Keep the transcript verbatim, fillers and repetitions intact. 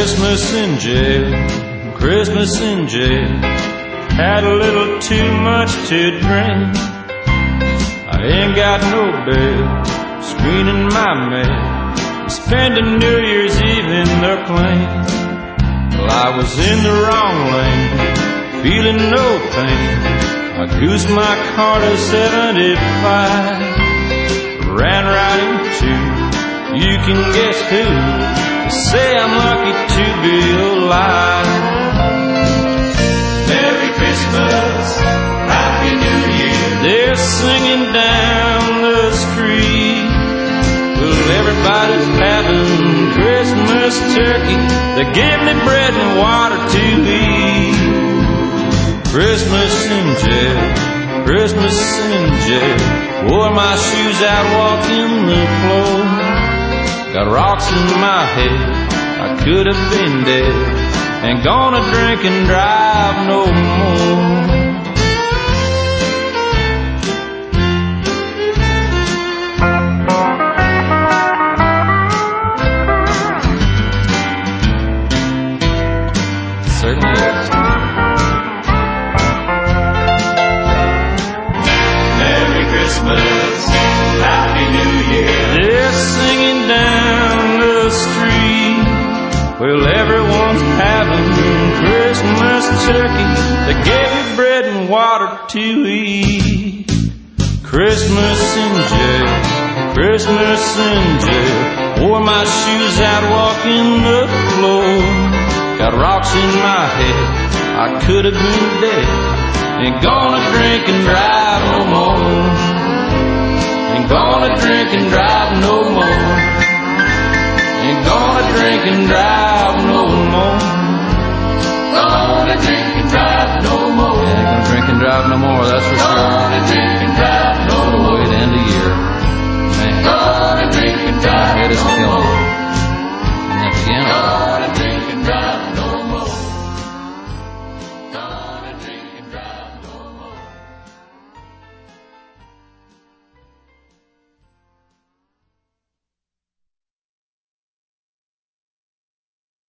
Christmas in jail, Christmas in jail. Had a little too much to drink. I ain't got no bail, screening my mail, spending New Year's Eve in their claim. Well, I was in the wrong lane, feeling no pain. I goosed my car to seventy-five, ran right into, you can guess who. They say I'm lucky to be alive. Merry Christmas, Happy New Year. They're singing down the street. Well, everybody's having Christmas turkey. They give me bread and water to eat. Christmas in jail, Christmas in jail. Wore my shoes out walking the floor. Got rocks in my head, I could have been dead. Ain't gonna drink and drive no more. Certainly is. Merry Christmas, Happy New Year. They're singing down the street. Well, everyone's having Christmas turkey. They gave me bread and water to eat. Christmas in jail, Christmas in jail. Wore my shoes out walking the floor. Got rocks in my head, I could have been dead. Ain't gonna drink and drive no more. Ain't gonna drink and drive no more. Ain't gonna drink and drive no more. Gonna drink and drive no more. Ain't gonna drink and drive no more, that's for sure. Gonna drink